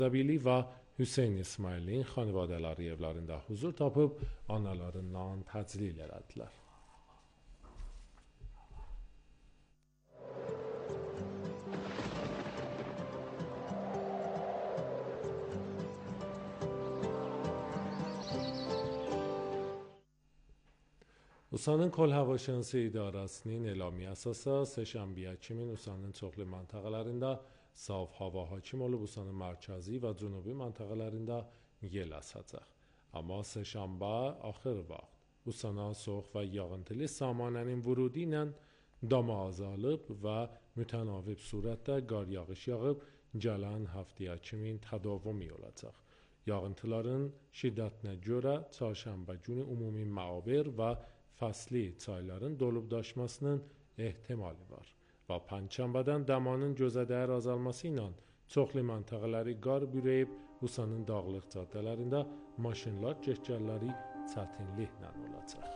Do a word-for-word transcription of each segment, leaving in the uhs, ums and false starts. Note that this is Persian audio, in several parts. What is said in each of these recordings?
Zabili və Hüseyn İsmailin xanvadələri evlərində huzur tapıb analarından təclil elədilər. Usanın Kol Havaşansı İdarəsinin elami əsası səhşənbə kimin Usanın çoxlu məntəqələrində saf hava hakim olub, Usanın mərkəzi və cənubi məntəqələrində yel əsəcək. Amma səhşənbə axır vaxt Usana soğuq və yağıntılı samanənin vurudi ilə dama azalıb və mütənavib surətdə qar yağış yağıb, gələn həftəyə kimin tədavümü olacaq. Yağıntıların şiddətinə görə çarşənbə günü ümumi məabir və fəsli çayların dolub daşmasının ehtimali var və pənçənbədən damanın gözədəyər azalması ilə çoxlu məntəqələri qar bürəyib, Usanın dağlıq caddələrində maşınlar keçgəlləri çətinliklə olacaq.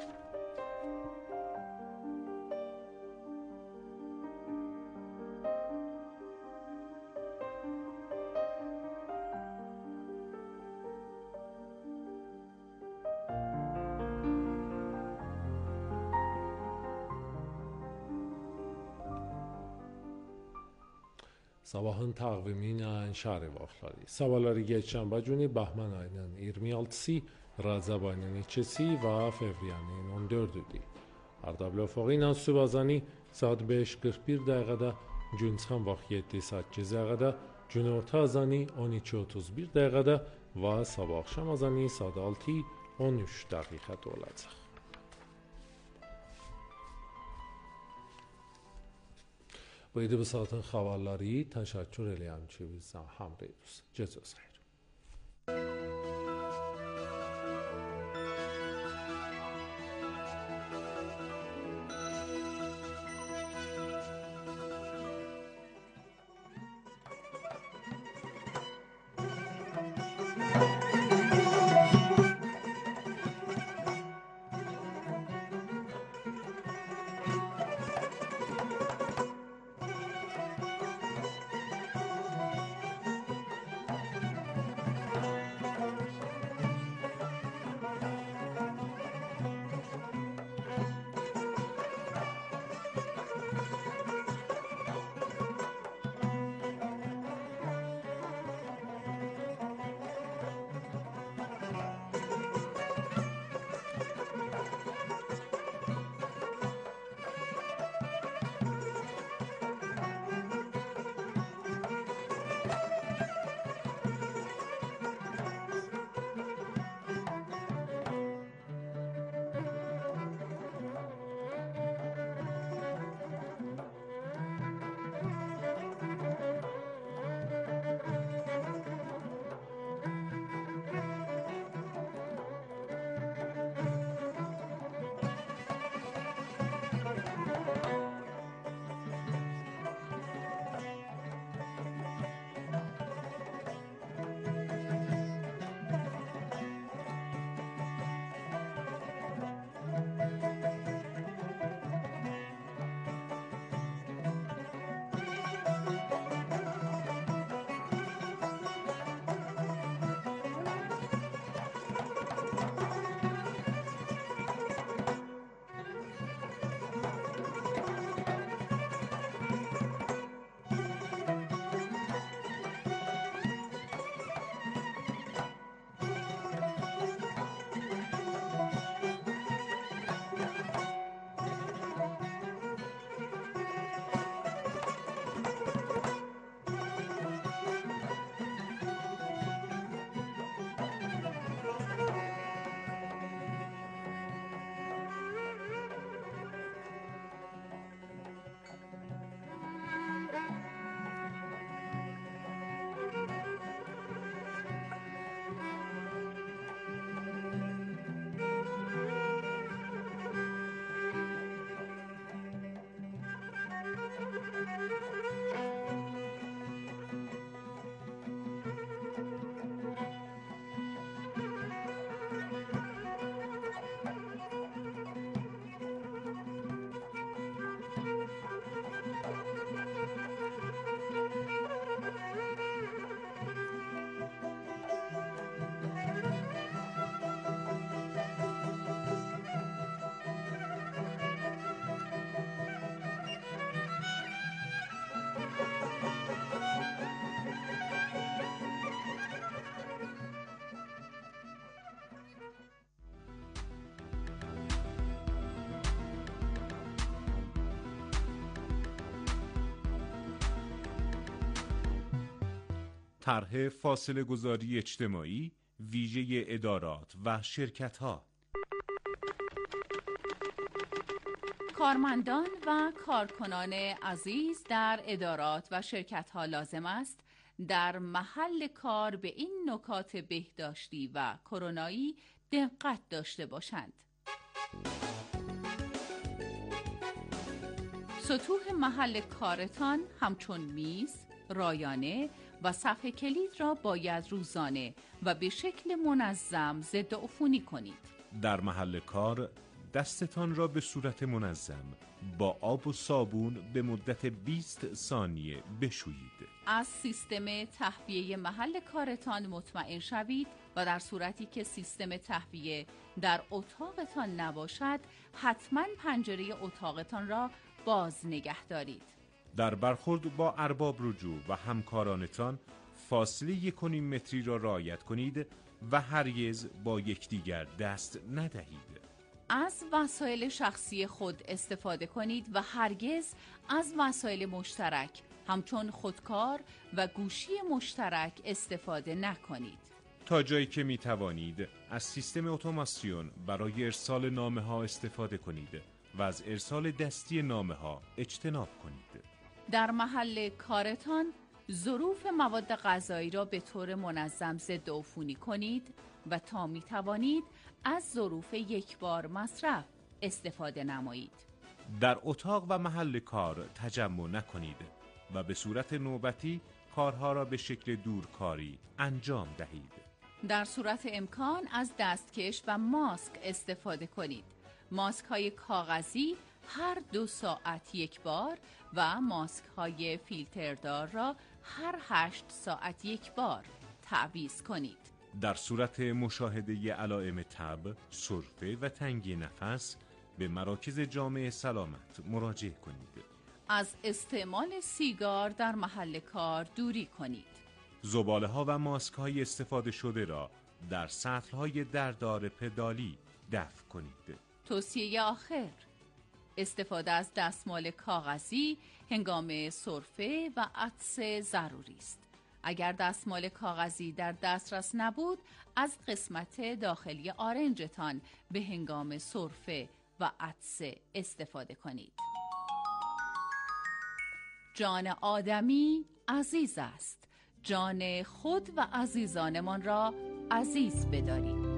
Sabahın təqvimi ilə şəhər vaxtları. Sabahları geçşənbə günü Bəhmən ayının iyirmi altısı, Rəcəb ayının ikisi və fevriyənin on dördüdür. Ərdəbil ofağı ilə sübh saat beş qırx bir dəqiqədə, gün çıxan vaxt yeddi səkkiz dəqiqədə, günorta azanı on iki otuz bir dəqiqədə və sabah axşam azanı saat altı on üç dəqiqədə olacaq. Bu idi bu saatın xəbərləri. Təşəkkür edirəm ki, bizdən həmrəydiniz. Gecəniz xeyir. طرح فاصله گذاری اجتماعی ویژه ادارات و شرکت‌ها. کارمندان و کارکنان عزیز در ادارات و شرکت‌ها لازم است در محل کار به این نکات بهداشتی و کرونایی دقت داشته باشند. سطوح محل کارتان همچون میز، رایانه و صفحه کلید را باید روزانه و به شکل منظم ضد عفونی کنید. در محل کار دستتان را به صورت منظم با آب و صابون به مدت بیست ثانیه بشویید. از سیستم تهویه محل کارتان مطمئن شوید و در صورتی که سیستم تهویه در اتاقتان نباشد، حتما پنجره اتاقتان را باز نگه دارید. در برخورد با ارباب رجوع و همکارانتان فاصله یک و نیم متری را رعایت کنید و هرگز با یکدیگر دست ندهید. از وسایل شخصی خود استفاده کنید و هرگز از وسایل مشترک همچون خودکار و گوشی مشترک استفاده نکنید. تا جایی که می توانید از سیستم اتوماسیون برای ارسال نامه ها استفاده کنید و از ارسال دستی نامه ها اجتناب کنید. در محل کارتان ظروف مواد غذایی را به طور منظم ضد عفونی کنید و تا می توانید از ظروف یک بار مصرف استفاده نمایید. در اتاق و محل کار تجمع نکنید و به صورت نوبتی کارها را به شکل دورکاری انجام دهید. در صورت امکان از دستکش و ماسک استفاده کنید. ماسک های کاغذی هر دو ساعت یک بار و ماسک های فیلتردار را هر هشت ساعت یک بار تعویض کنید. در صورت مشاهده علائم تب، سرفه و تنگی نفس به مراکز جامعه سلامت مراجعه کنید. از استعمال سیگار در محل کار دوری کنید. زباله ها و ماسک های استفاده شده را در سطل های دردار پدالی دفع کنید. توصیه آخر: استفاده از دستمال کاغذی هنگام سرفه و عطسه ضروری است. اگر دستمال کاغذی در دسترس نبود، از قسمت داخلی آرنجتان به هنگام سرفه و عطسه استفاده کنید. جان آدمی عزیز است. جان خود و عزیزانمان را عزیز بدارید.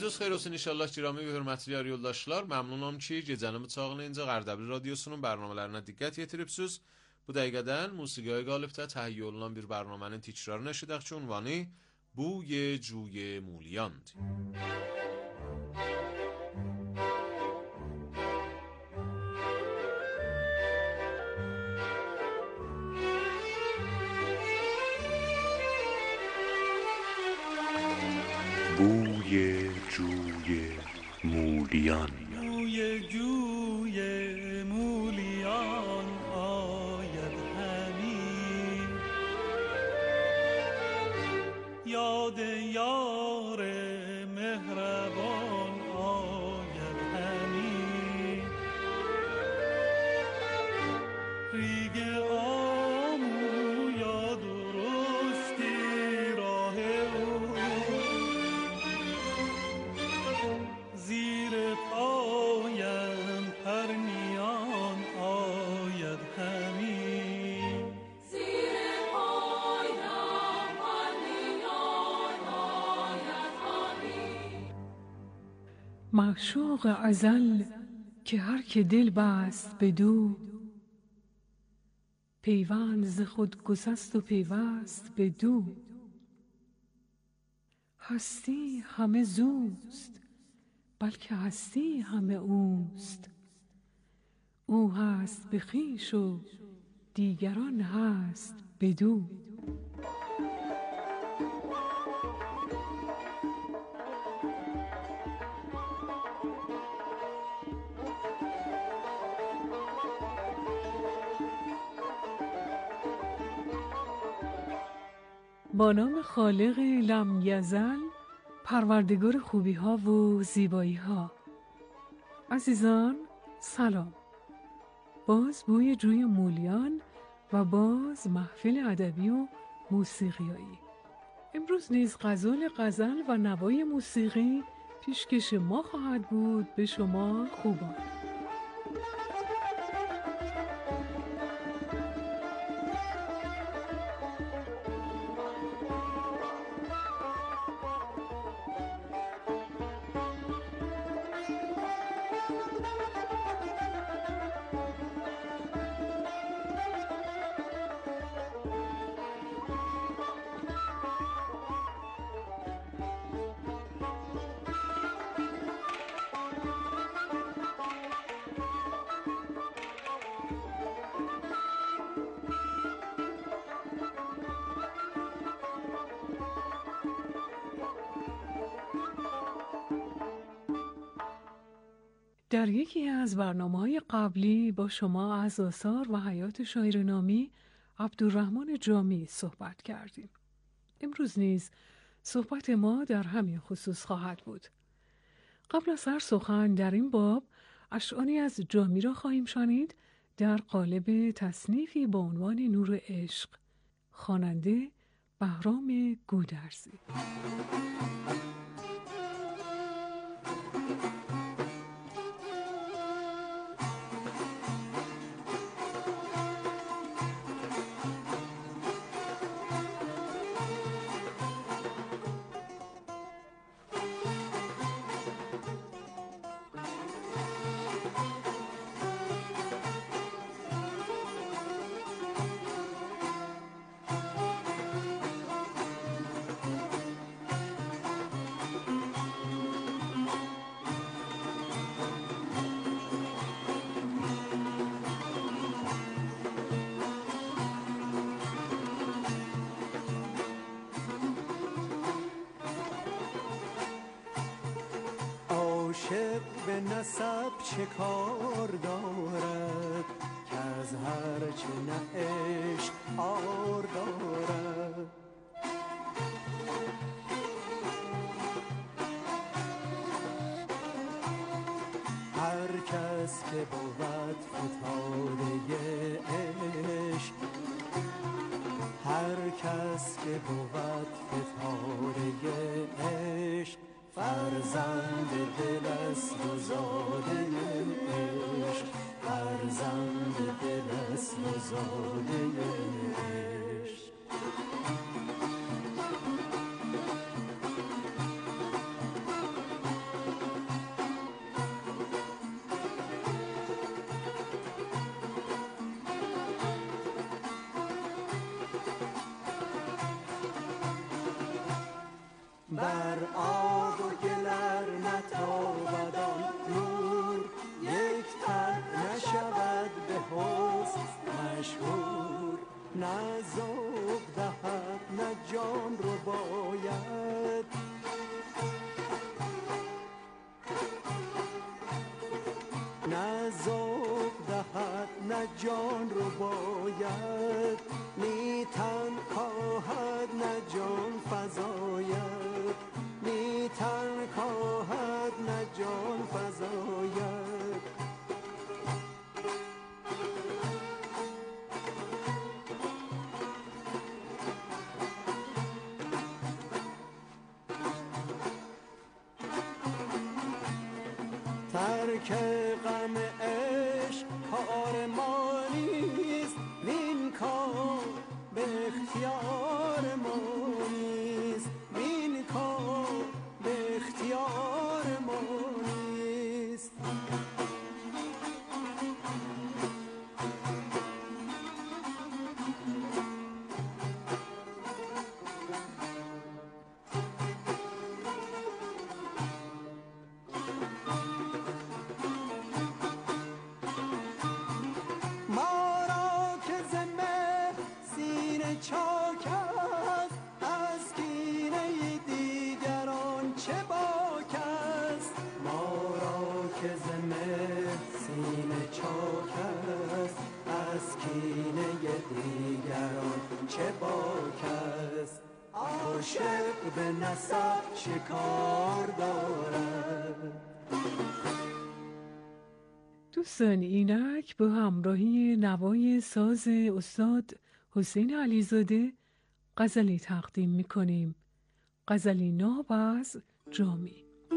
Gecəniz xeyir olsun inşallah kirami və hörmətli yoldaşlar. Məmnunam ki, gecənin bıçağınca Qərdəbli radiosunun bərnamələrinə diqqət yetiribsiniz. Bu dəqiqədən musiqiyə qalibdə təhiyyə olunan bir bərnamənin tikrarını eşidək ki, ünvanı Buy Cuy Muliyandır. بوی جوی مولیان بوی جوی مولیان آید همی یاد یار مهربان آید همی ریگ آمو یا درستی راه او زیر پایم پرنیان آید همی زیر پایم پرنیان آید همی معشوق ازل که هر که دل بست بدو پیوند ز خود گسست و پیوست بدو هستی همه زوست بلکه هستی همه اوست او هست به خویش و دیگران هست بدو با نام خالق لم یزل پروردگار خوبی ها و زیبایی ها. عزیزان سلام. باز بوی جوی مولیان و باز محفل ادبی و موسیقیایی. امروز نیز غزال غزل و نوای موسیقی پیشکش ما خواهد بود به شما خوبان. در یکی از برنامه‌های قبلی با شما از آثار و حیات شاعر نامی عبدالرحمن جامی صحبت کردیم. امروز نیز صحبت ما در همین خصوص خواهد بود. قبل از هر سخن در این باب اشعاری از جامی را خواهیم شنید در قالب تصنیفی با عنوان نور عشق. خواننده بهرام گودرزی. عاشق به نسب چه کار دارد که از هر چه نه عشق آر دارد هر کس که بود فتاده عشق هر کس که بود فتاده عشق فرزند دل است و زاده عشق فرزند دل است و زاده عشق بر آب و گلر نتابد آن نور، یک تن نشود به حسن مشهور. نه ذوق دهد نه جان رو باید، نه ذوق دهد نه جان رو باید. نی تن خواهد نه جان فزاید، نی تن خواهد نه جان فزاید. ترک غم عشق کار ما نیست، وین کار به اختیار ما نیست، وین کار به اختیار ما نیست. چاک است از کینه دیگران چه باک است، ما را که ز مهر سینه چاک است از کینه دیگران چه باک است. عاشق به نسب شکار دارد. دوستان اینک به همراهی نوای ساز استاد حسین علیزاده غزلی تقدیم می‌کنیم. غزلی ناب از جامی.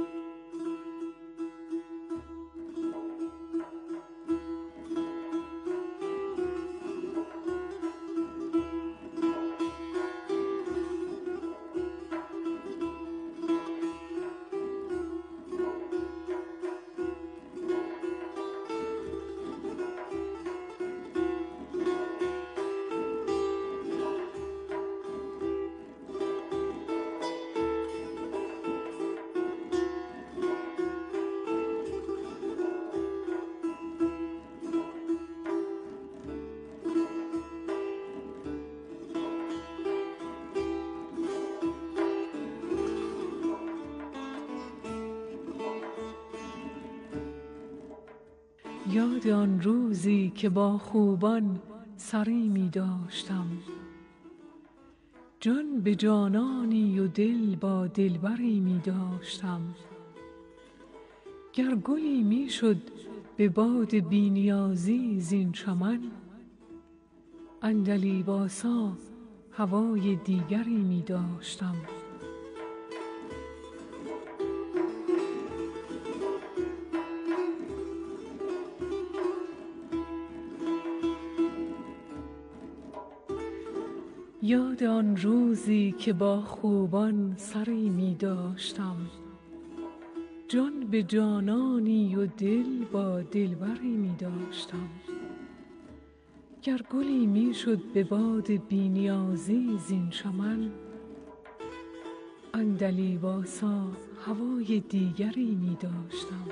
یاد آن روزی که با خوبان سری می داشتم، جان به جانانی و دل با دلبری می داشتم. گر گلی می شد به باد بینیازی زین چمن، عندلیباسا هوای دیگری می داشتم. یاد آن روزی که با خوبان سری می داشتم، جان به جانانی و دل با دلبری می داشتم. گر گلی می شد به باد بینیازی زین چمن، عندلیباسا هوای دیگری می داشتم.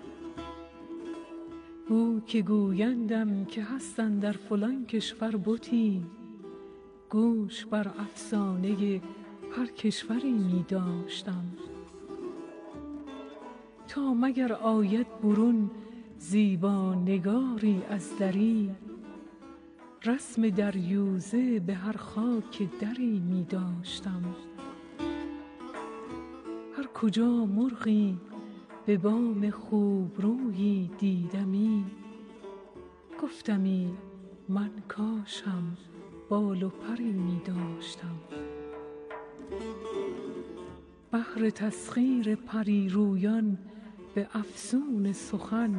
بو که گویندم که هستند در فلان کشور بتی، گوش بر افسانه هر کشوری می داشتم. تا مگر آید برون زیبا نگاری از دری، رسم دریوزه به هر خاک دری می داشتم. هر کجا مرغی به بام خوب رویی دیدمی، گفتمی من کاشم بال و پری می داشتم. بهر تسخیر پری رویان به افسون سخن،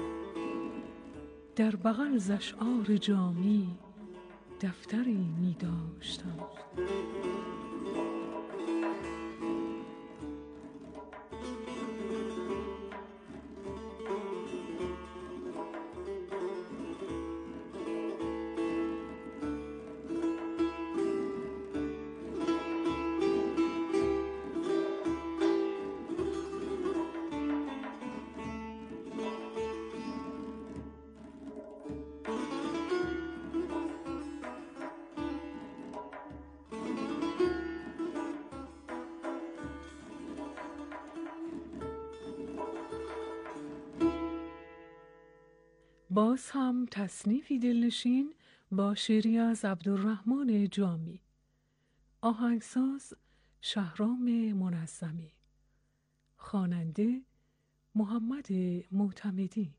در بغل ز اشعار جامی دفتری می داشتم. باز هم تصنیفی دلنشین با شعری از عبدالرحمن جامی. آهنگساز شهرام منظمی. خواننده محمد معتمدی.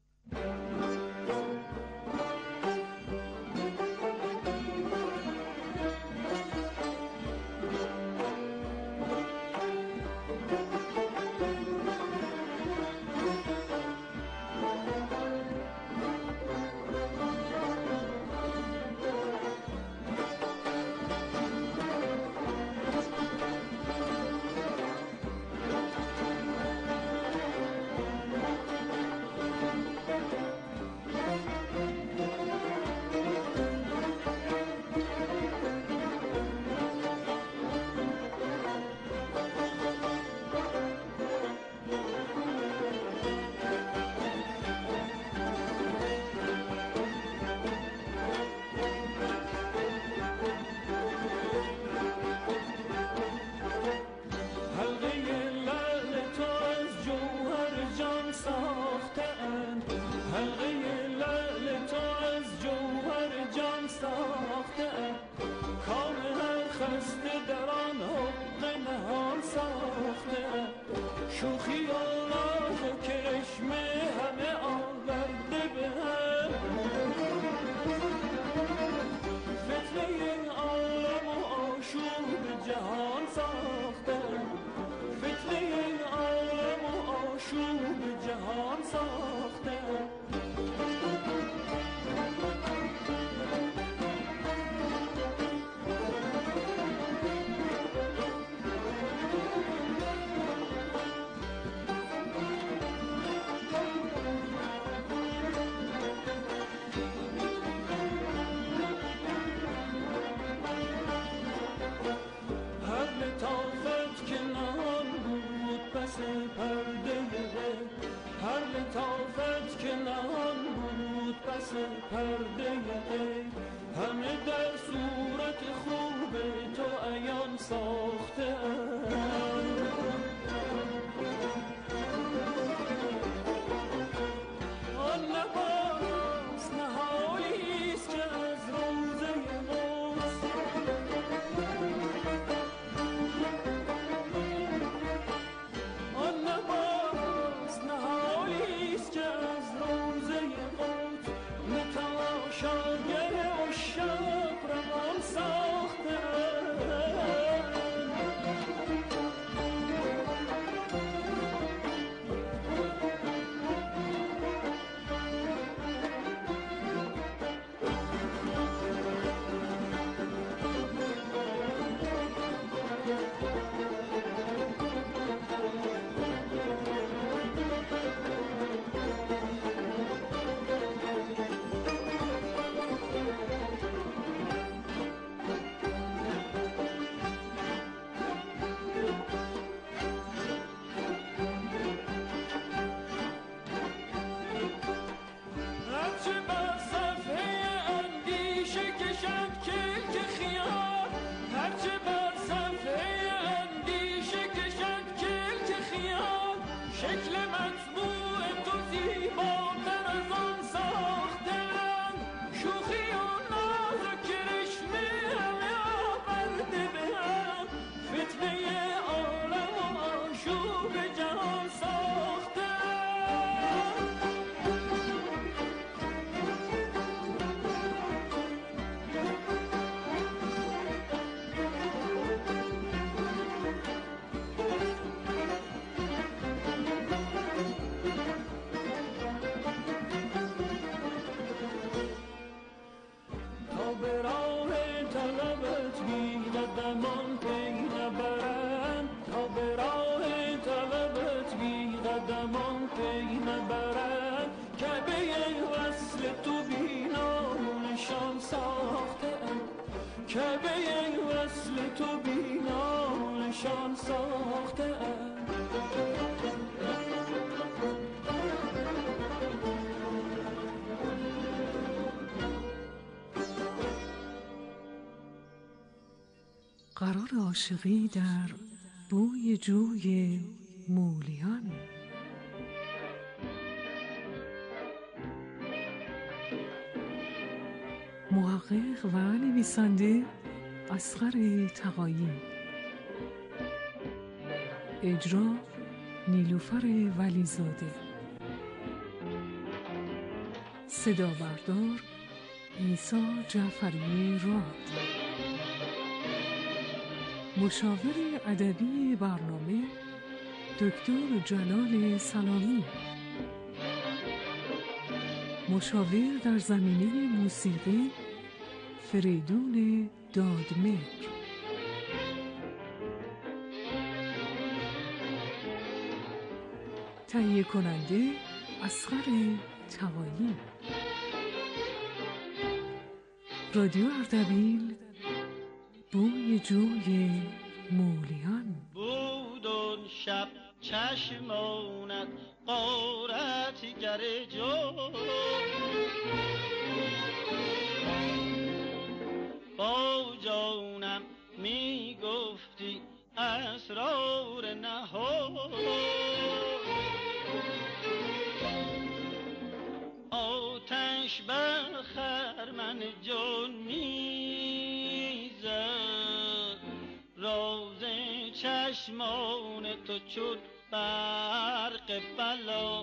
قرار عاشقی در بوی جوی مولیان. محقق و نویسنده اصغر تقایی، اجرا نیلوفر ولیزاده، صدا بردار عیسی جعفری راد، مشاور ادبی برنامه دکتر جلال سلامی، مشاور در زمینه موسیقی فریدون دادمهر، تهیه کننده اصغر تقایی. رادیو اردبیل، بوی جوی مولیان. بود اون شب چشمانت غارتگر جو، با جانم می گفتی اسرار نهان، آتش بر خرمن جان می زد، راز چشمان تو چون برق بلا.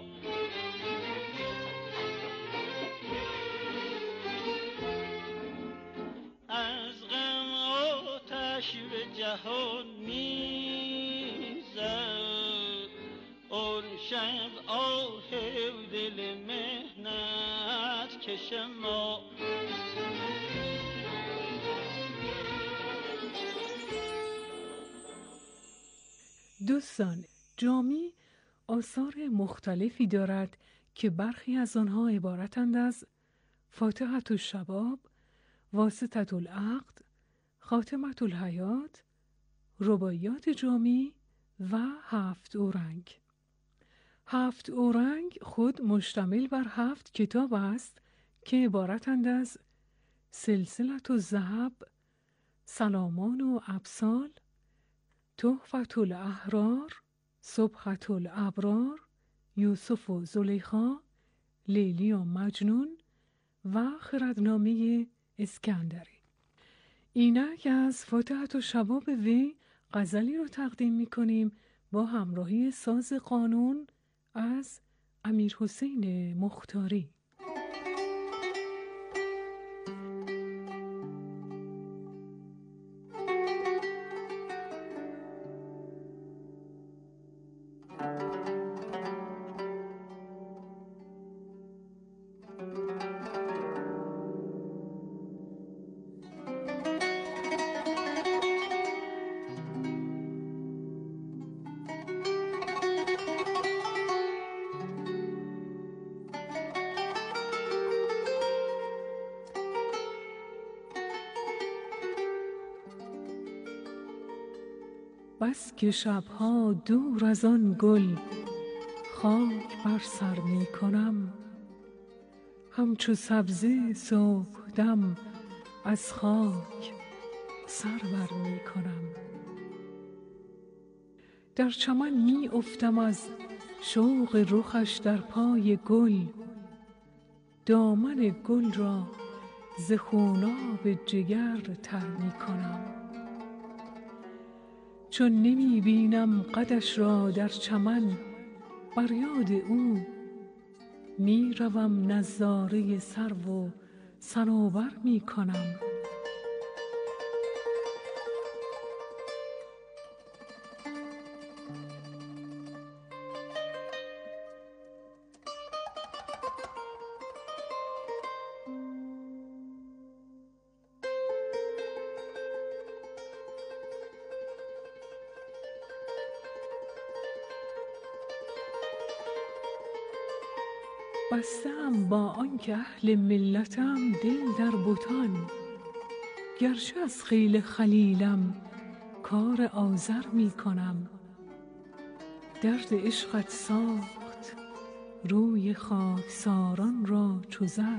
از غم آتش به جهان می زد، اون شب آه دل مهنت کش ما. دوستان، جامی آثار مختلفی دارد که برخی از آنها عبارتند از فاتحة الشباب، واسطة العقد، خاتمة الحیات، رباعیات جامی و هفت اورنگ. هفت اورنگ خود مشتمل بر هفت کتاب است که عبارتند از سلسلة الذهب، سلامان و ابسال، تحفة الاحرار، صبحة الابرار، یوسف و زلیخا، لیلی و مجنون و خردنامه اسکندری. اینک از فاتحة الشباب وی غزلی رو تقدیم می کنیم با همراهی ساز قانون از امیر حسین مختاری. بس که شبها دور از آن گل خاک بر سر می کنم، همچو سبزه صبح دم از خاک سر بر می کنم. در چمن می افتم از شوق رخش در پای گل، دامن گل را ز خوناب جگر تر می کنم. چون نمی بینم قدش را در چمن، بر یاد او می روم نظاره سرو و صنوبر می کنم. بستم با آنکه اهل ملتم دل در بتان، گرچه از خیل خلیلم کار آزر می کنم. درد عشقت ساخت روی خاکساران را چو زر،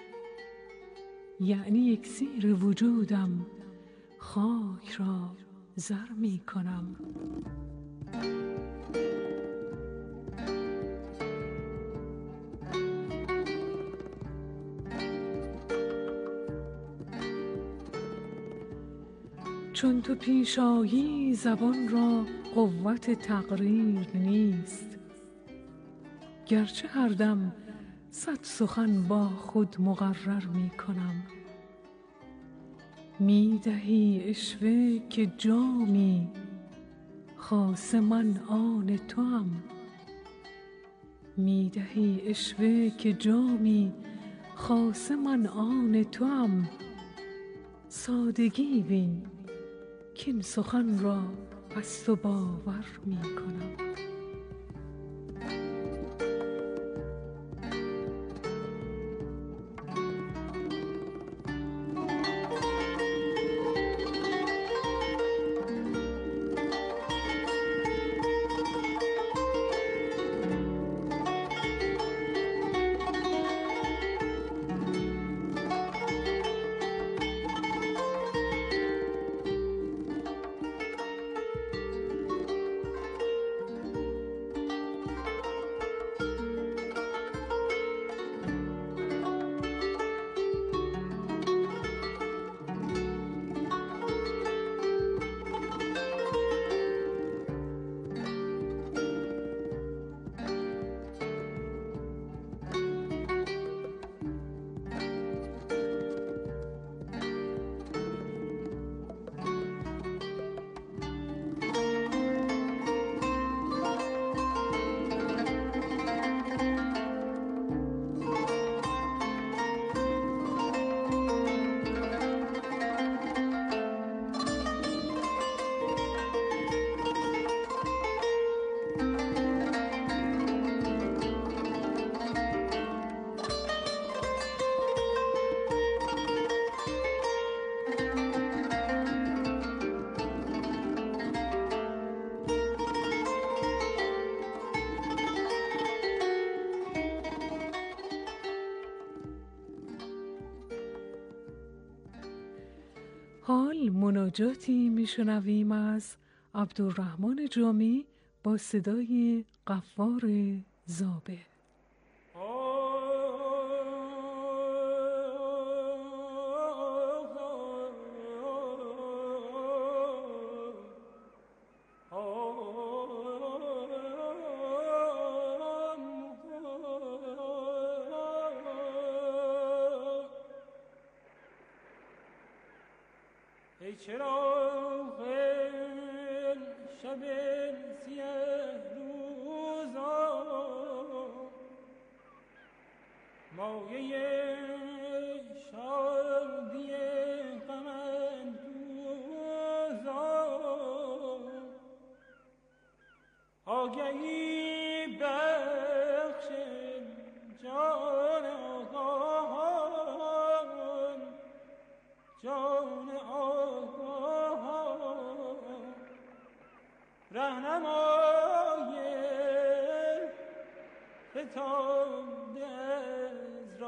یعنی اکسیر وجودم خاک را زر می کنم. چون تو پیش آیی زبان را قوت تقریر نیست. گرچه هر دم صد سخن با خود مقرر می کنم. می دهی عشوه که جامی خاص من آن توام. می دهی عشوه که جامی خاص من آن توام. سادگی بین کین سخن را از تو باور می کنم. حال مناجاتی میشنویم از عبدالرحمن جامی با صدای غفار زابه. ای چراغ شب سیه روزا، مایه شادی غم اندوزا، آگهی بخش جان آگاهان، جان آگاهان، رهنمای فتاده از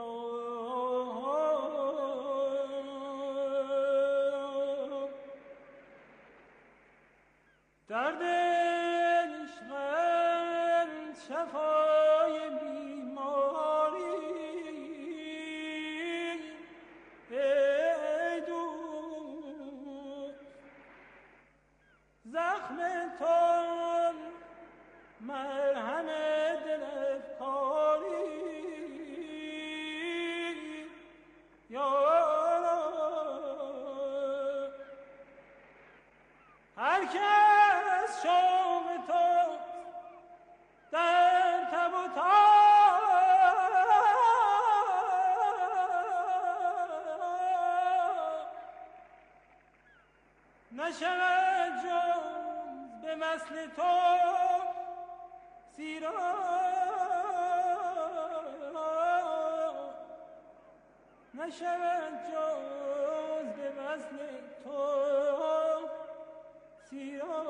راه، درد عشقت شفای بیماری، ای دوست زخم تو مرهم دل افکاری، یارا هر کس شوق تو در تب و تاب، نشود جز به وصل تو زیرا، نشود جز به وصل تو زیرا،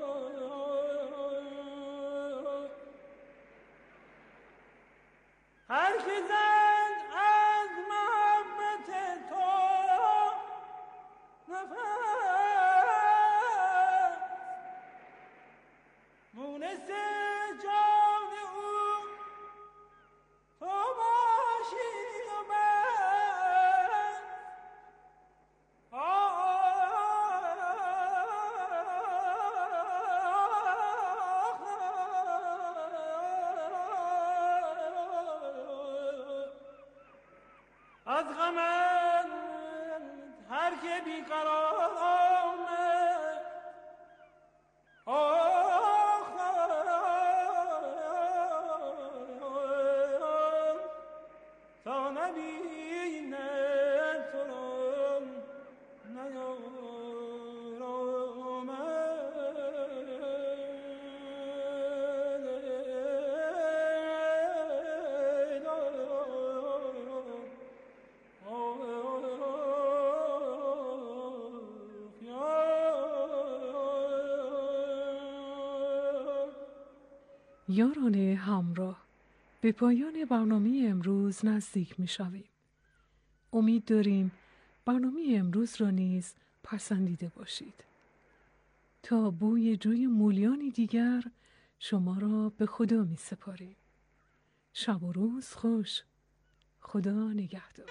هر که زد از محبت تو نفس، مونس جان او تو باشی و بس. از غمت هر که بیقرار آمد آخ تا نبیند تو را یاران همراه، به پایان برنامه امروز نزدیک می شویم. امید داریم برنامه امروز را نیز پسندیده باشید. تا بوی جوی مولیانی دیگر شما را به خدا می سپاریم. شب و روز خوش. خدا نگهدار.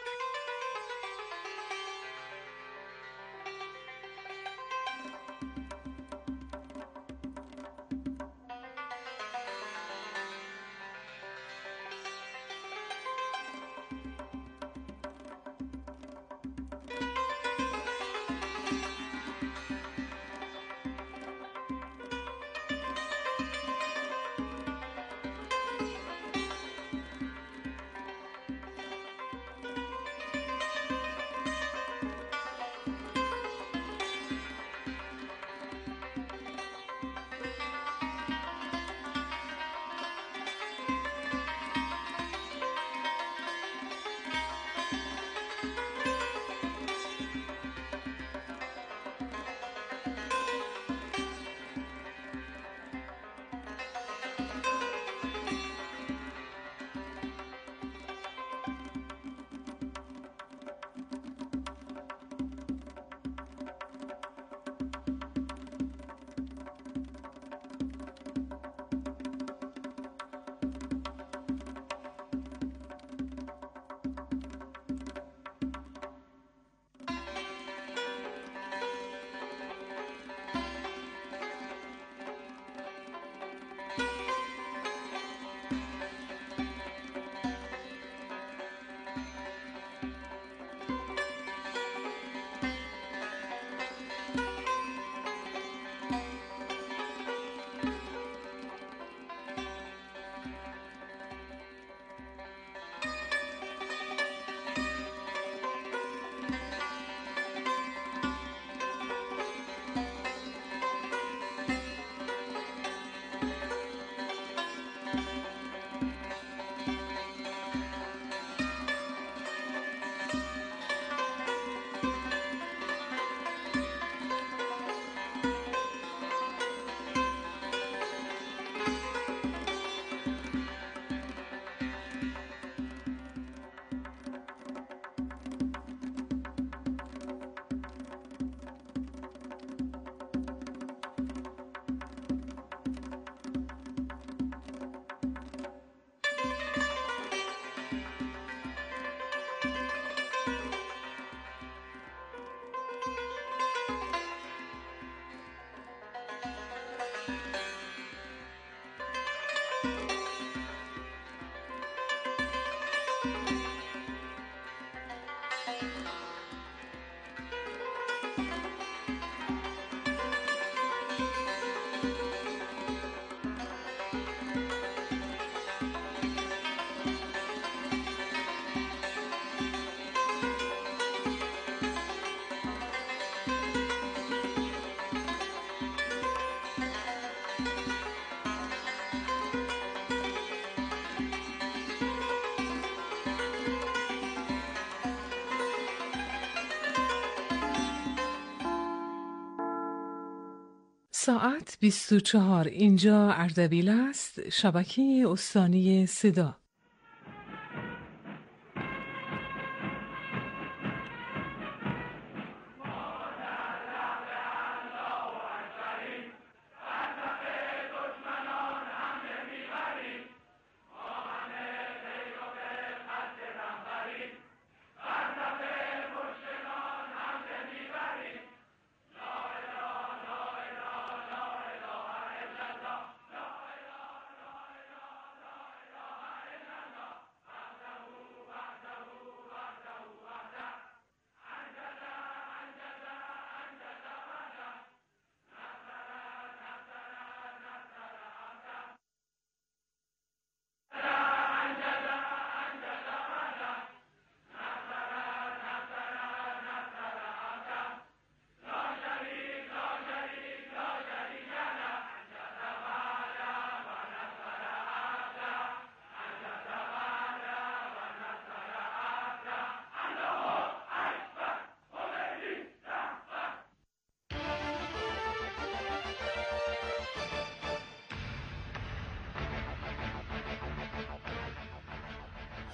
ساعت بیست و چهار، اینجا اردبیل است، شبکه استانی صدا.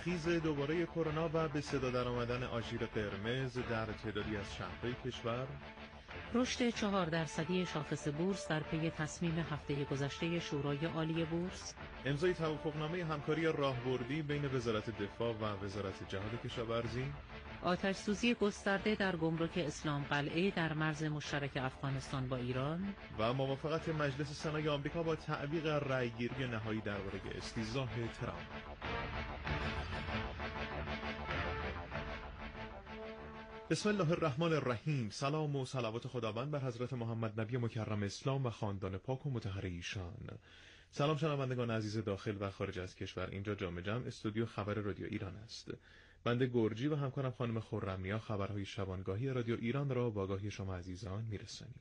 خیز دوباره کرونا و به صدا در آمدن آژیر قرمز در تعدادی از شهرهای کشور، رشد چهار درصدی شاخص بورس در پی تصمیم هفته گذشته شورای عالی بورس، امضای توافقنامه همکاری راهبردی بین وزارت دفاع و وزارت جهاد کشاورزی، آتش سوزی گسترده در گمرک اسلام قلعه در مرز مشترک افغانستان با ایران و موافقت مجلس سنای آمریکا با تعویق رأیگیری نهایی درباره استیضاح ترامپ. بسم الله الرحمن الرحیم. سلام و صلوات خداوند بر حضرت محمد نبی مکرم اسلام و خاندان پاک و مطهر ایشان. سلام شنوندگان عزیز داخل و خارج از کشور. اینجا جام جم استودیو خبر رادیو ایران است. بنده گرجی و همکارم خانم خرم‌نیا خبرهای شبانگاهی رادیو ایران را با آگاهی شما عزیزان میرسانیم.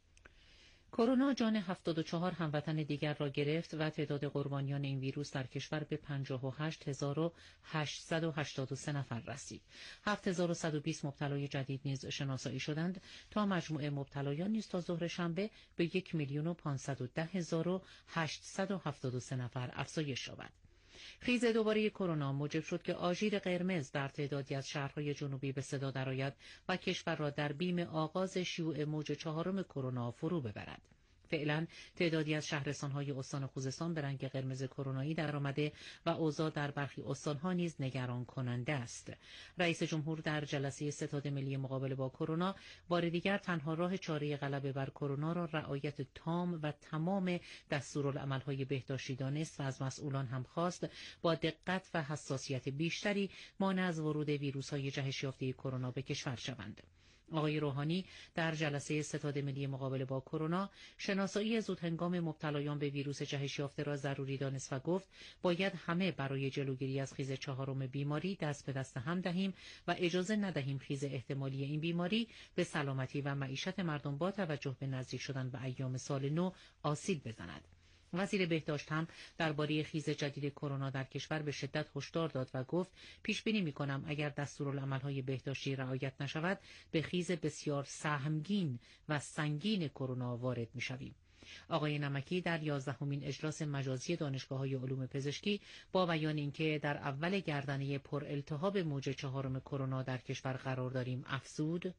کرونا جان هفتاد و چهار هموطن دیگر را گرفت و تعداد قربانیان این ویروس در کشور به پنجاه و هشت هزار و هشتصد و هشتاد و سه نفر رسید. هفت هزار و صد و بیست مبتلای جدید نیز شناسایی شدند تا مجموع مبتلایان نیز تا ظهر شنبه به یک میلیون و پانصد و ده هزار و هشتصد و هفتاد و سه نفر افزایش یابد. خیز دوباره کرونا موجب شد که آژیر قرمز در تعدادی از شهرهای جنوبی به صدا درآید و کشور را در بیم آغاز شیوع موج چهارم کرونا فرو ببرد. فعلا تعدادی از شهرستان‌های استان خوزستان به رنگ قرمز کرونایی درآمده و اوضاع در برخی استان‌ها نیز نگران کننده است. رئیس جمهور در جلسه ستاد ملی مقابله با کرونا بار دیگر تنها راه چاره غلبه بر کرونا را رعایت تام و تمام دستورالعمل‌های بهداشتی دانست و از مسئولان هم خواست با دقت و حساسیت بیشتری مانع از ورود ویروس‌های جهش یافته کرونا به کشور شوند. آقای روحانی در جلسه ستاد ملی مقابله با کرونا شناسایی زودهنگام مبتلایان به ویروس جهش یافته را ضروری دانست و گفت باید همه برای جلوگیری از خیز چهارم بیماری دست به دست هم دهیم و اجازه ندهیم خیز احتمالی این بیماری به سلامتی و معیشت مردم با توجه به نزدیک شدن به ایام سال نو آسیب بزند. وزیر بهداشت هم درباره خیز جدید کرونا در کشور به شدت هشدار داد و گفت پیش بینی می‌کنم اگر دستورالعمل‌های بهداشتی رعایت نشود به خیز بسیار سهمگین و سنگین کرونا وارد می‌شویم. آقای نمکی در یازدهمین اجلاس مجازی دانشگاه‌های علوم پزشکی با بیان اینکه در اول گردنه پر التهاب موج چهارم کرونا در کشور قرار داریم افزود: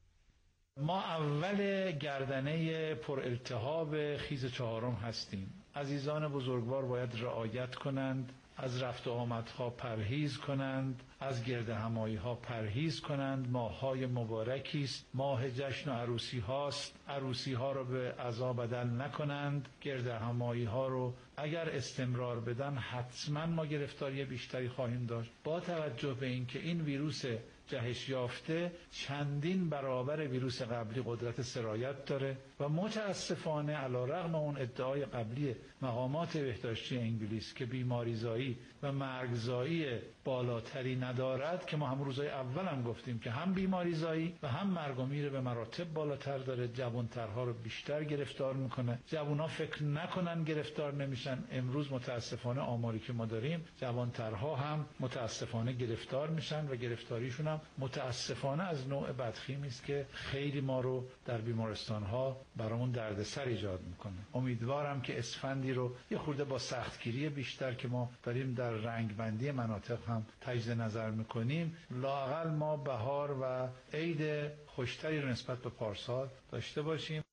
ما اول گردنه پر التهاب خیز چهارم هستیم. عزیزان بزرگوار باید رعایت کنند، از رفت و آمدها پرهیز کنند، از گرد همایی ها پرهیز کنند. ماه‌های مبارکی است، ماه جشن و عروسی هاست. عروسی ها رو به عزا بدل نکنند. گرد همایی ها رو اگر استمرار بدن حتما ما گرفتاری بیشتری خواهیم داشت، با توجه به اینکه این ویروس جهش یافته چندین برابر ویروس قبلی قدرت سرایت داره و متاسفانه علیرغم اون ادعای قبلی مقامات بهداشتی انگلیس که بیماریزایی و مرگزایی بالاتری ندارد، که ما هم روزهای اول هم گفتیم که هم بیماریزایی و هم مرگ و میر به مراتب بالاتر داره، جوانترها رو بیشتر گرفتار میکنه. جوانها فکر نکنن گرفتار نمیشن. امروز متاسفانه آماری که ما داریم جوانترها هم متاسفانه گرفتار میشن و گرفتاریشون هم متاسفانه از نوع بدخیمی است که خیلی ما رو در بیمارستان‌ها برامون دردسر ایجاد میکنه. امیدوارم که اسفندی رو یه خورده با سختگیری بیشتر که ما داریم در رنگبندی مناطق هم تجدید نظر میکنیم، لااقل ما بهار و عید خوشتری رو نسبت به پارسال داشته باشیم.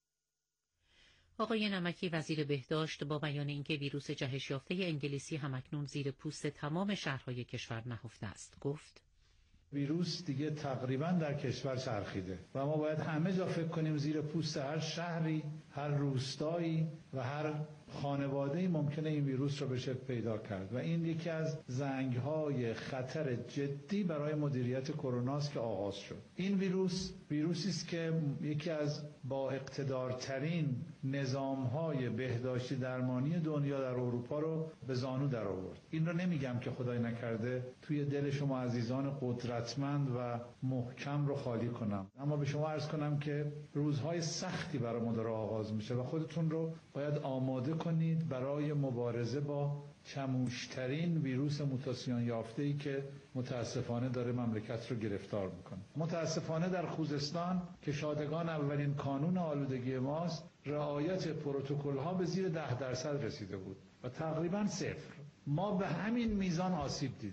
آقای نمکی وزیر بهداشت با بیان اینکه ویروس جهش یافته انگلیسی همکنون زیر پوست تمام شهرهای کشور نهفته است گفت: ویروس دیگه تقریبا در کشور چرخیده و ما باید همه جا فکر کنیم زیر پوست هر شهری، هر روستایی و هر خانواده‌ای ممکنه این ویروس رو بشه پیدا کرد و این یکی از زنگ‌های خطر جدی برای مدیریت کرونا است که آغاز شد. این ویروس ویروسی است که یکی از با اقتدارترین نظام‌های بهداشتی درمانی دنیا در اروپا رو به زانو در آورد. این رو نمیگم که خدای نکرده توی دل شما عزیزان قدرتمند و محکم رو خالی کنم، اما به شما عرض کنم که روزهای سختی برای ما داره آغاز میشه و خودتون رو باید آماده کنید برای مبارزه با چموشترین ویروس موتاسیون یافته‌ای که متاسفانه داره مملکت رو گرفتار میکنه. متاسفانه در خوزستان که شادگان اولین کانون آلودگی ماست، رعایت پروتکل ها به زیر ده درصد رسیده بود و تقریبا صفر. ما به همین میزان آسیب دیدیم.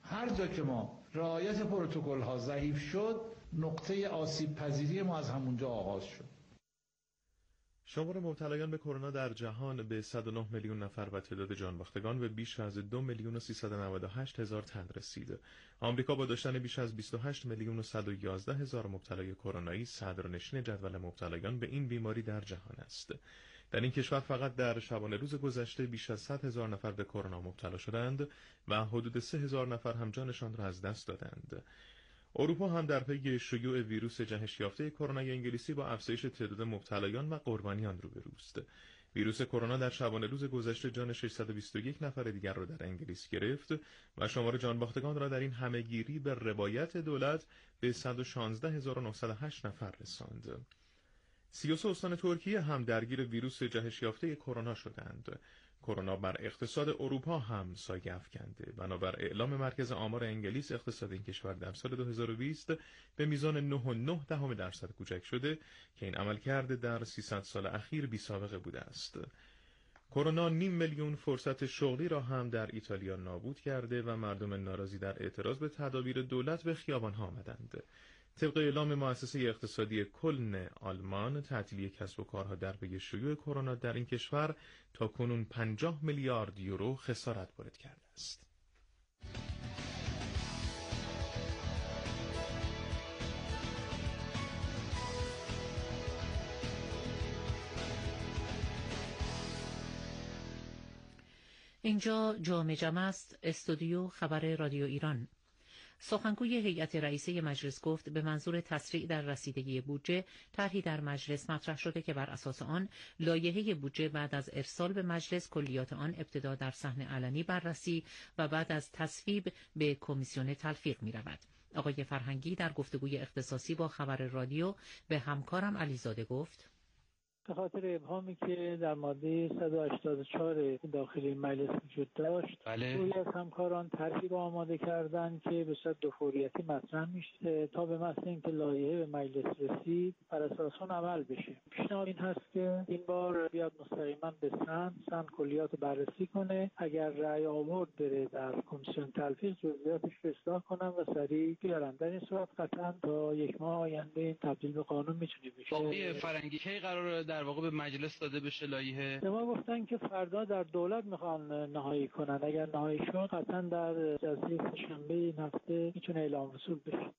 هر جا که ما رعایت پروتکل ها ضعیف شد، نقطه آسیب پذیری ما از همونجا آغاز شد. شمار مبتلایان به کرونا در جهان به صد و نه میلیون نفر و تعداد جانباختگان به بیش از دو میلیون و سیصد و نود و هشت هزار تن رسید. آمریکا با داشتن بیش از بیست و هشت میلیون و صد و یازده هزار مبتلای کرونایی صدرنشین جدول مبتلایان به این بیماری در جهان است. در این کشور فقط در شبانه روز گذشته بیش از صد هزار نفر به کرونا مبتلا شدند و حدود سه هزار نفر هم جانشان را از دست دادند. اروپا هم در پی شیوع ویروس جهش یافته کرونای انگلیسی با افزایش تعداد مبتلایان و قربانیان روبروست. ویروس کرونا در شبانه روز گذشته جان ششصد و بیست و یک نفر دیگر را در انگلیس گرفت و شمار جانباختگان را در این همهگیری به روایت دولت به صد و شانزده هزار و نهصد و هشت نفر رساند. سی و سه استان ترکیه هم درگیر ویروس جهش یافته کرونا شدند. کرونا بر اقتصاد اروپا هم سایه افکنده. بنابر اعلام مرکز آمار انگلیس، اقتصاد این کشور در سال دو هزار و بیست به میزان نه و نه دهم درصد کوچک شده که این عملکرد در سیصد سال اخیر بی سابقه بوده است. کرونا نیم میلیون فرصت شغلی را هم در ایتالیا نابود کرده و مردم ناراضی در اعتراض به تدابیر دولت به خیابان‌ها آمدند. طبق اعلام مؤسسه اقتصادی کلن آلمان، تعطیلی کسب و کارها در پی شیوع کرونا در این کشور تا کنون پنجاه میلیارد یورو خسارت وارد کرده است. اینجا جامع جمع است، استودیو خبر رادیو ایران. سخنگوی هیئت رئیسه مجلس گفت به منظور تسریع در رسیدگی بودجه، طرحی در مجلس مطرح شده که بر اساس آن لایحه بودجه بعد از ارسال به مجلس کلیات آن ابتدا در صحن علنی بررسی و بعد از تصویب به کمیسیون تلفیق می رود. آقای فرهنگی در گفتگوی اختصاصی با خبر رادیو به همکارم علیزاده گفت: به خاطر ابهامی که در ماده صد و هشتاد و چهار داخلی مجلس وجود داشت، بله. روی از همکاران طرحی را آماده کردند که به صورت دو فوریتی مطرح میشه تا به محض اینکه لایحه به مجلس رسید بر اساس آن عمل بشه. پیشنهاد این هست که این بار بیاد مستقیما به سن سن کلیات بررسی کنه، اگر رأی آورد بره در کمیسیون تلفیق، جزئیاتش رو اصلاح کنن و سریع بیارن. در این صورت قطعا تا یک ماه آینده این تبدیل به قانون میتونه بشه. آقای فرنگی کی قراره در واقع به مجلس داده بشه لایحه؟ ما گفتن که فردا در دولت میخوان نهایی کنن، اگر نهایی شد قطعا در جلسه سه‌شنبه این هفته میتونه اعلام رسول بشه.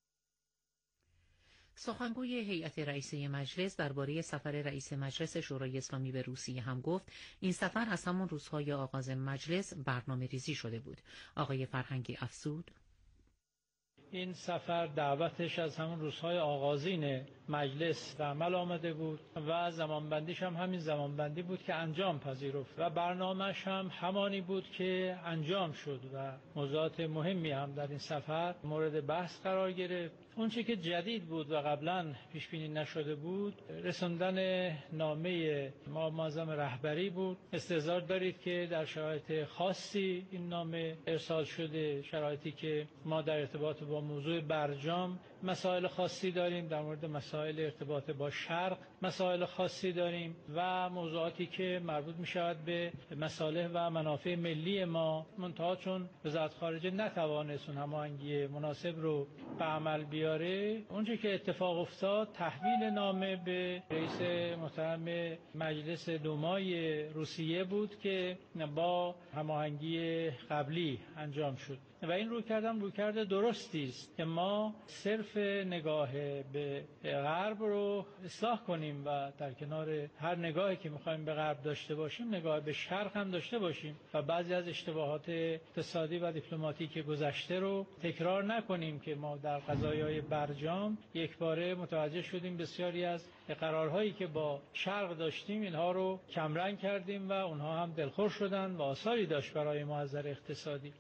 سخنگوی هیئت رئیسه مجلس درباره سفر رئیس مجلس شورای اسلامی به روسیه هم گفت این سفر از همان روزهای آغاز مجلس برنامه ریزی شده بود. آقای فرهنگی افزود: این سفر دعوتش از همون روزهای آغازین مجلس به عمل آمده بود و زمانبندیش هم همین زمانبندی بود که انجام پذیرفت و برنامه‌اش هم همانی بود که انجام شد و موضوعات مهمی هم در این سفر مورد بحث قرار گرفت. اون چیزی که جدید بود و قبلا پیش بینی نشده بود، رساندن نامه امام معظم رهبری بود. استحضار دارید که در شرایط خاصی این نامه ارسال شده، شرایطی که ما در ارتباط با موضوع برجام مسائل خاصی داریم، در مورد مسائل ارتباط با شرق مسائل خاصی داریم و موضوعاتی که مربوط می شود به مصالح و منافع ملی ما. منتها چون وزارت خارجه نتوانست اون هماهنگی مناسب رو به عمل بیاره، اونچه که اتفاق افتاد تحویل نامه به رئیس محترم مجلس دومای روسیه بود که با هماهنگی قبلی انجام شد و این روی کردم روی کرده درستی است که ما صرف نگاه به غرب رو اصلاح کنیم و در کنار هر نگاهی که میخوایم به غرب داشته باشیم نگاه به شرق هم داشته باشیم و بعضی از اشتباهات اقتصادی و دیپلماتیک گذشته رو تکرار نکنیم که ما در قضایای برجام یک باره متوجه شدیم بسیاری از قرارهایی که با شرق داشتیم اینها رو کمرنگ کردیم و اونها هم دلخور شدن و آثاری داشت برای ما از نظر اقتصادی.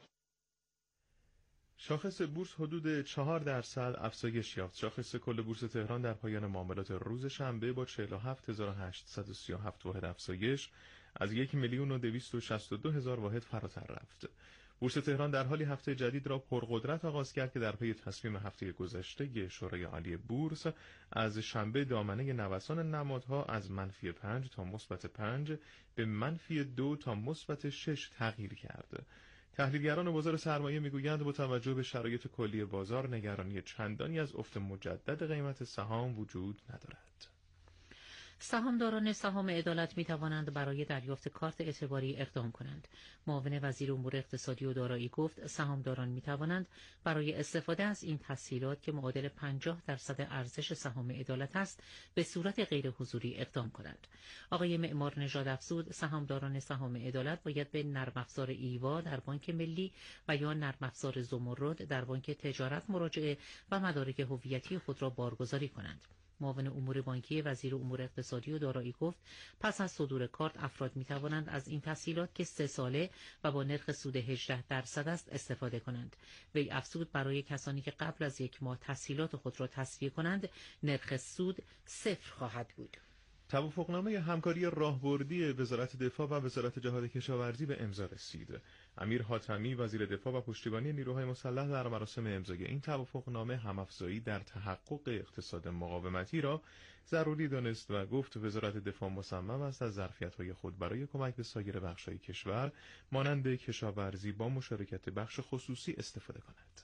شاخص بورس حدود چهار درصد افزایش یافت. شاخص کل بورس تهران در پایان معاملات روز شنبه با چهل و هفت هزار و هشتصد و سی و هفت واحد افزایش از یک میلیون و دویست و شصت و دو هزار واحد فراتر رفت. بورس تهران در حالی هفته جدید را پرقدرت آغاز کرد که در پی تصمیم هفته گذشته شورای عالی بورس از شنبه دامنه نوسان نمادها از منفی پنج تا مثبت پنج به منفی دو تا مثبت شش تغییر کرد. تحلیلگران و بازار سرمایه میگویند با توجه به شرایط کلی بازار نگرانی چندانی از افت مجدد قیمت سهام وجود ندارد. سهامداران سهام عدالت می توانند برای دریافت کارت اعتباری اقدام کنند. معاون وزیر امور اقتصادی و دارایی گفت سهامداران می توانند برای استفاده از این تسهیلات که معادل پنجاه درصد ارزش سهام عدالت است به صورت غیر حضوری اقدام کنند. آقای معمار نژاد افزود سهامداران سهام عدالت باید به نرم افزار ایوا در بانک ملی و یا نرم افزار زمرد در بانک تجارت مراجعه و مدارک هویتی خود را بارگذاری کنند. معاون امور بانکی وزیر امور اقتصادی و دارایی گفت پس از صدور کارت افراد می توانند از این تسهیلات که سه ساله و با نرخ سود هجده درصد است استفاده کنند. وی افزود برای کسانی که قبل از یک ماه تسهیلات خود را تسویه کنند نرخ سود صفر خواهد بود. توافقنامه همکاری راهبردی وزارت دفاع و وزارت جهاد کشاورزی به امضا رسید. امیر حاتمی وزیر دفاع و پشتیبانی نیروهای مسلح در مراسم امضای این توافقنامه هم‌افزایی در تحقق اقتصاد مقاومتی را ضروری دانست و گفت وزارت دفاع مصمم است از ظرفیت‌های خود برای کمک به سایر بخش‌های کشور مانند کشاورزی با مشارکت بخش خصوصی استفاده کند.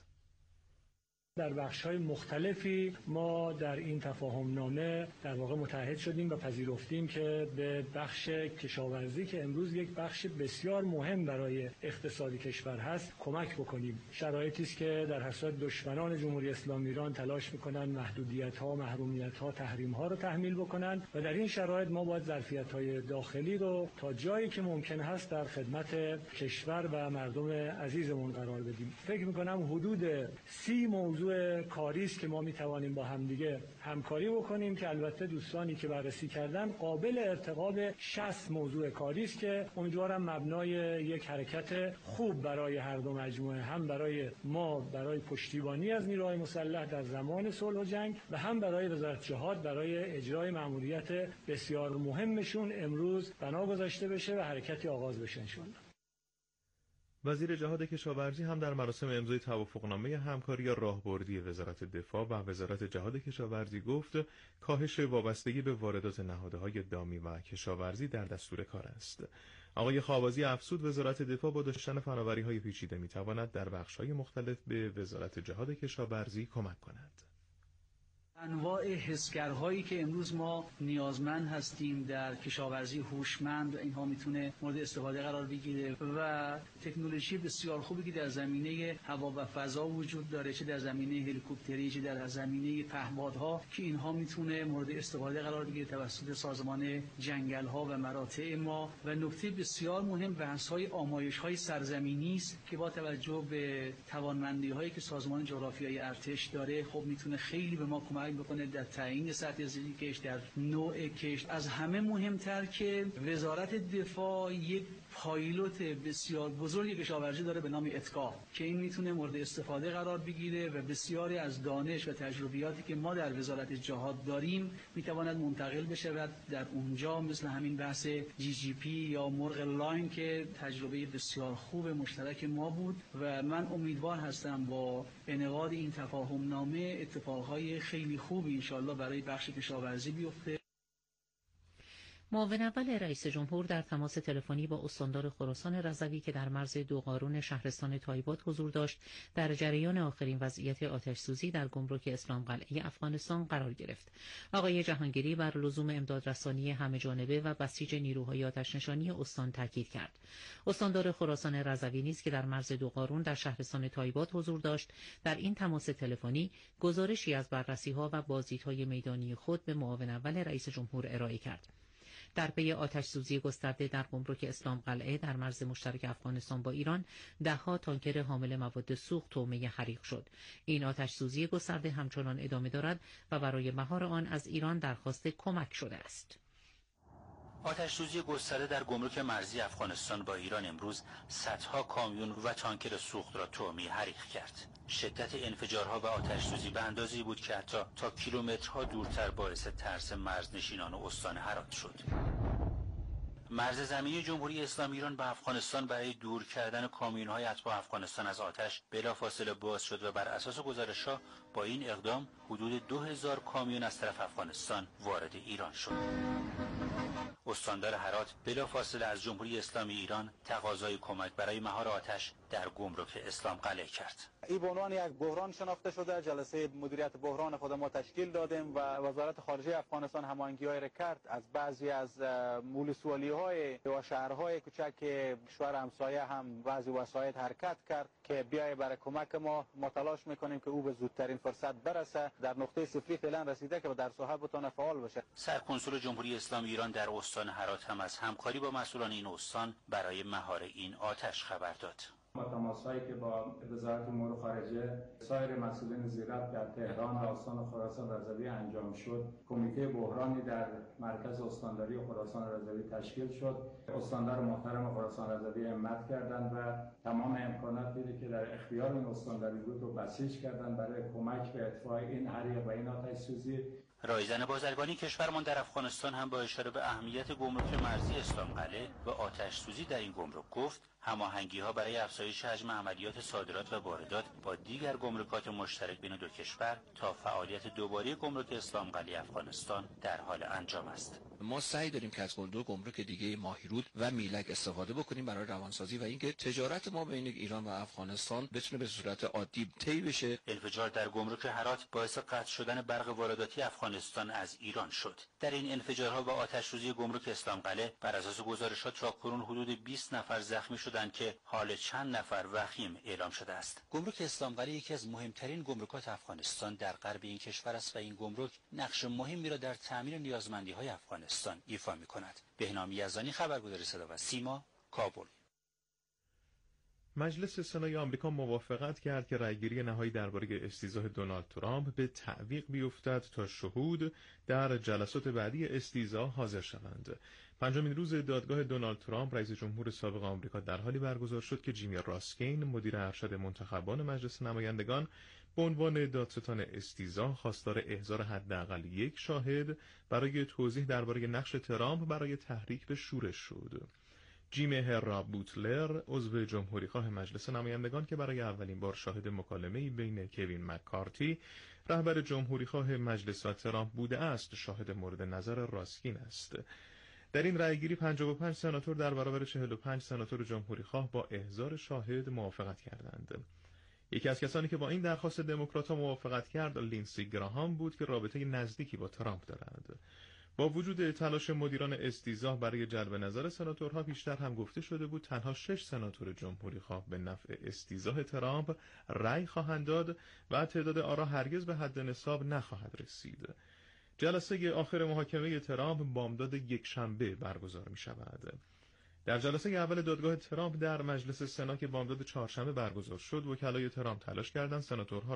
در بخش‌های مختلفی ما در این تفاهمنامه در واقع متحد شدیم و پذیرفتیم که به بخش کشاورزی که امروز یک بخش بسیار مهم برای اقتصاد کشور هست کمک بکنیم. شرایطی است که در حسرت دشمنان جمهوری اسلامی ایران تلاش می‌کنند محدودیت‌ها، محرومیت‌ها، تحریم‌ها رو تحمیل بکنند و در این شرایط ما باید ظرفیت‌های داخلی رو تا جایی که ممکن هست در خدمت کشور و مردم عزیزمون قرار بدیم. فکر می‌کنم حدود سی موضوع کاری است که ما می توانیم با همدیگه همکاری بکنیم که البته دوستانی که بررسی کردن قابل ارتقاب شصت موضوع کاری است که امیدوارم مبنای یک حرکت خوب برای هر دو مجموعه هم برای ما برای پشتیبانی از نیروهای مسلح در زمان صلح و جنگ و هم برای وزارت جهاد برای اجرای مأموریت بسیار مهمشون امروز بنا گذاشته بشه و حرکتی آغاز بشه ان شاء الله. وزیر جهاد کشاورزی هم در مراسم امضای توافقنامه همکاری راهبردی وزارت دفاع و وزارت جهاد کشاورزی گفت کاهش وابستگی به واردات نهادهای دامی و کشاورزی در دستور کار است. آقای خاوازی افزود وزارت دفاع با داشتن فناوری‌های پیچیده می‌تواند در بخش‌های مختلف به وزارت جهاد کشاورزی کمک کند. انواع حسگرهایی که امروز ما نیازمند هستیم در کشاورزی هوشمند و اینها میتونه مورد استفاده قرار بگیره و تکنولوژی بسیار خوبی که در زمینه هوا و فضا وجود داره، چه در زمینه هلیکوپتری چه در زمینه پهپادها که اینها میتونه مورد استفاده قرار بگیره توسط سازمان جنگل‌ها و مراتع ما. و نکته بسیار مهم بحث‌های آمایش‌های سرزمینی است که با توجه به توانمندی‌هایی که سازمان جغرافیایی ارتش داره خب میتونه خیلی به ما کمک بکنه در تعیین سطح زیستی کشت، در نوع کشت. از همه مهمتر که وزارت دفاع یک پایلوت بسیار بزرگی کشاورزی داره به نام اتکا که این میتونه مورد استفاده قرار بگیره و بسیاری از دانش و تجربیاتی که ما در وزارت جهاد داریم میتواند منتقل بشه و در اونجا مثل همین بحث جی جی پی یا مرغ لاین که تجربه بسیار خوب مشترک ما بود و من امیدوار هستم با انعقاد این تفاهم نامه اتفاقهای خیلی خوبی انشالله برای بخش کشاورزی بیفته. معاون اول رئیس جمهور در تماس تلفنی با استاندار خراسان رضوی که در مرز دوقارون شهرستان تایبات حضور داشت در جریان آخرین وضعیت آتش‌سوزی در گمرک اسلام قلعه افغانستان قرار گرفت. آقای جهانگیری بر لزوم امدادرسانی همه‌جانبه و بسیج نیروهای آتش‌نشانی استان تاکید کرد. استاندار خراسان رضوی نیز که در مرز دوقارون در شهرستان تایبات حضور داشت در این تماس تلفنی گزارشی از بررسی‌ها و بازدیدهای میدانی خود به معاون اول رئیس جمهور ارائه کرد. در پی آتش‌سوزی گسترده در گمرک اسلام قلعه در مرز مشترک افغانستان با ایران ده‌ها تانکر حامل مواد سوخت طعمه حریق شد. این آتش‌سوزی گسترده همچنان ادامه دارد و برای مهار آن از ایران درخواست کمک شده است. آتش‌سوزی گسترده در گمرک مرزی افغانستان با ایران امروز صدها کامیون و تانکر سوخت را طعمه حریق کرد. شدت انفجارها و آتش‌سوزی به اندازه‌ای بود که حتی تا کیلومترها دورتر باعث ترس مرزنشینان و استان هرات شد. مرز زمینی جمهوری اسلامی ایران به افغانستان برای دور کردن کامیون‌های اتباع افغانستان از آتش بلافاصله باز شد و بر اساس گزارش‌ها با این اقدام حدود دو هزار کامیون از طرف افغانستان وارد ایران شد. استاندار هرات بلافاصله از جمهوری اسلامی ایران تقاضای کمک برای مهار آتش در گمرک اسلام قلعه کرد. این به عنوان یک بحران شناخته شده. جلسه مدیریت بحران خود ما تشکیل دادیم و وزارت خارجه افغانستان هماهنگی‌های را کرد از بعضی از مولسوالی‌های و شهرهای کوچک کشور همسایه هم بعضی وسایط حرکت کرد که بیای برای کمک ما. ما تلاش میکنیم که او به زودترین فرصت برسه. در نقطه صفری فعلا رسیده که در ساحه بتونه فعال بشه. سرکنسول جمهوری اسلامی ایران در استان هرات هم از همکاری با مسئولان این استان برای مهار این آتش خبر داد. با تماسهایی که با وزارت امور خارجه سایر مسئولین زیرک در تهران و استان خراسان رضوی انجام شد، کمیته بحرانی در مرکز استانداری خراسان رضوی تشکیل شد. استاندار محترم خراسان رضوی همت کردند و تمام امکاناتی که در اختیار این استانداری بود رو بسیج کردند برای کمک به اطفاء این حریق و این آتش سوزی. رایزن بازرگانی کشورمان در افغانستان هم با اشاره به اهمیت گمرک مرزی اسلام قلعه و آتش سوزی در این گمرک گفت هماهنگی‌ها برای افزایش حجم عملیات صادرات و واردات با دیگر گمرکات مشترک بین دو کشور تا فعالیت دوباره گمرک اسلام قلعه افغانستان در حال انجام است. ما سعی داریم که از دو گمرک دیگه ماهیرود و میلک استفاده بکنیم برای روانسازی و اینکه تجارت ما بین ایران و افغانستان بتونه به صورت عادی طی بشه. انفجار در گمرک هرات باعث قطع شدن برق وارداتی افغانستان از ایران شد. در این انفجارها و آتش‌سوزی گمرک اسلام قلعه بر اساس گزارشات تاکنون حدود بیست نفر زخمی شدند که حال چند نفر وخیم اعلام شده است. گمرک اسلام قلعه یکی از مهمترین گمرکات افغانستان در غرب این کشور است و این گمرک نقش مهمی را در تامین نیازمندی‌های افغانستان ایفا می‌کند. بهنام یزدانی، خبرگزاری صدا و سیما، کابل. مجلس سنای آمریکا موافقت کرد که رأیگیری نهایی درباره استیضاح دونالد ترامپ به تعویق بیفتد تا شهود در جلسات بعدی استیضاح حاضر شوند. پنجمین روز دادگاه دونالد ترامپ رئیس جمهور سابق آمریکا در حالی برگزار شد که جیمی راسکین مدیر ارشد منتخبان مجلس نمایندگان به عنوان دادستان استیضاح خواستار احضار حداقل یک شاهد برای توضیح درباره نقش ترامپ برای تحریک به شورش شد. جیم هرا بوتلر عضو جمهوریخواه مجلس نمایندگان که برای اولین بار شاهد مکالمه‌ای بین کوین مککارتی رهبر جمهوریخواه مجلس و ترامپ بوده است، شاهد مورد نظر راسکین است. در این رأیگیری پنجاه و پنج سناتور در برابر چهل و پنج سناتور جمهوریخواه با احضار شاهد موافقت کردند. یکی از کسانی که با این درخواست دموکرات‌ها موافقت کرد لینسی گراهام بود که رابطه نزدیکی با ترامپ دارد. با وجود تلاش مدیران استیضاح برای جلب نظر سناتورها، پیشتر هم گفته شده بود تنها شش سناتور جمهوریخواه به نفع استیضاح ترامپ رأی خواهند داد و تعداد آرا هرگز به حد نصاب نخواهد رسید. جلسه آخر محاکمه ترامپ بامداد یک شنبه برگزار می شود. در جلسه اول دادگاه ترامپ در مجلس سنا که بامداد چهارشنبه برگزار شد، وکلای ترامپ تلاش کردند سناتورها